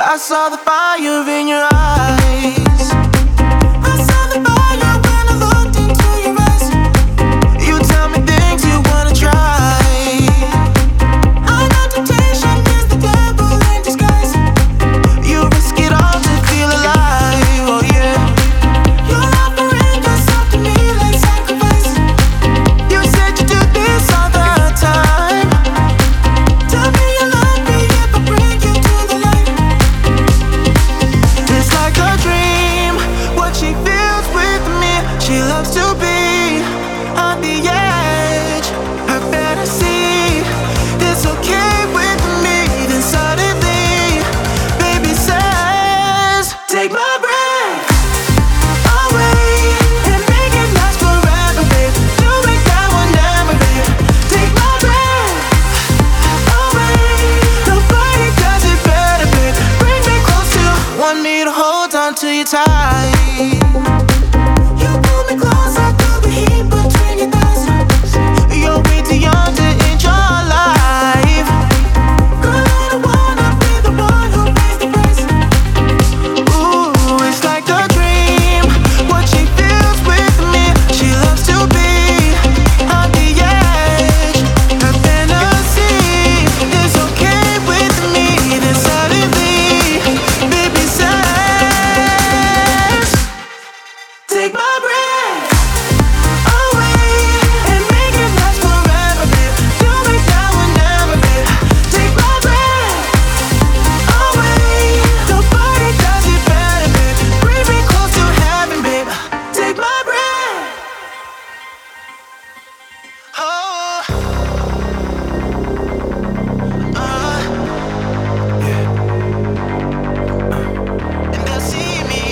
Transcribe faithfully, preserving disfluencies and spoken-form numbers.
I saw the fire in your eyes. I saw the fire when I looked into your eyes. You tell me things you wanna try. I know temptation is the devil in disguise. You risk it all to feel alive, oh yeah. You're offering yourself to me like sacrifice. You said you do this all the time. Tell me you love me if I bring you to the light. It's like a dream, what she feels with me. She loves to be on the edge, her fantasy. It's okay with me. Then suddenly, baby says, take my breath away and make it last forever, babe. Do it now or never, babe. Take my breath away. Nobody does it better, babe. Bring me close to, want me to hold on to you tight. You pull me close, I feel the heat between your thighs. You're way too young to enjoy life. Girl, I don't wanna be the one who pays the price. Ooh, it's like a dream, what she feels with me. She loves to be on the edge, her fantasy is okay with me. Then suddenly, baby says, take my breath away and make it last forever, babe. Do it now or never, babe. Take my breath away. Nobody does it better, babe. Bring me close to heaven, babe. Take my breath. Oh, uh, yeah. And they'll see me.